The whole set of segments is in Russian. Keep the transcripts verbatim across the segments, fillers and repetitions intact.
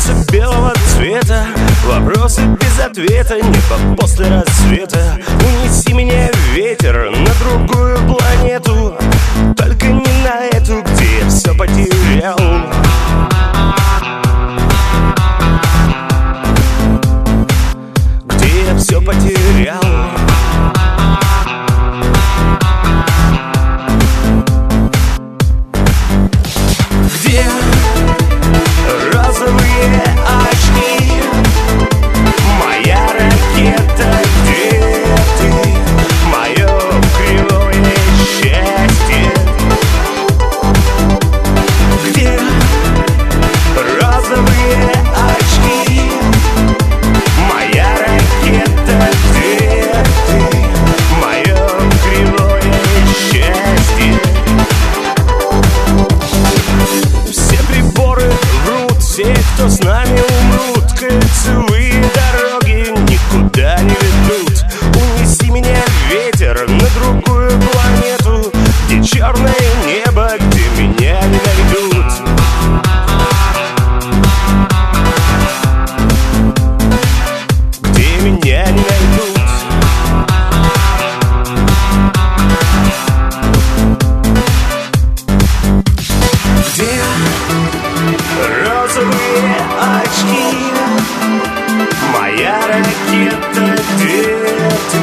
Вопросы белого цвета, вопросы без ответа. Небо после рассвета, унеси меня ветер на другую планету, только не на эту, где я все потерял. Где я все потерял. Где розовые очки, моя ракета, где ты, мое кривое счастье? Где розовые очки, моя ракета, где ты, мое кривое счастье? Все приборы врут, все, кто с нами умрут. Кольцевые дороги никуда не ведут. Унеси меня, ветер, на другую планету, где черное небо, где меня не найдут. Где меня не найдут. Где розовые очки, моя ракета, где ты?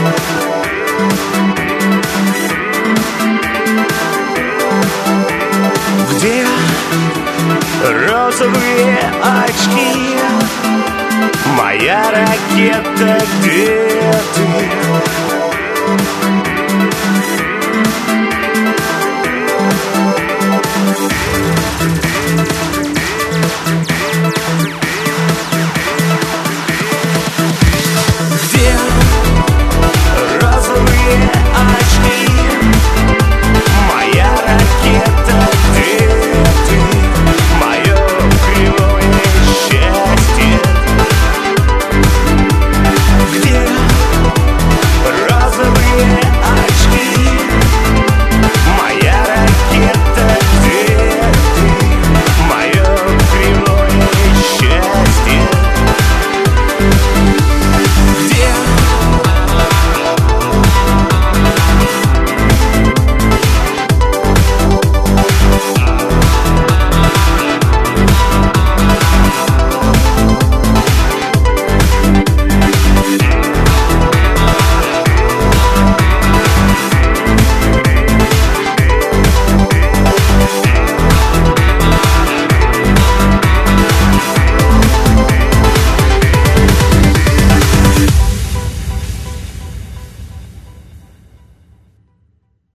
Где розовые очки, моя ракета, где ты?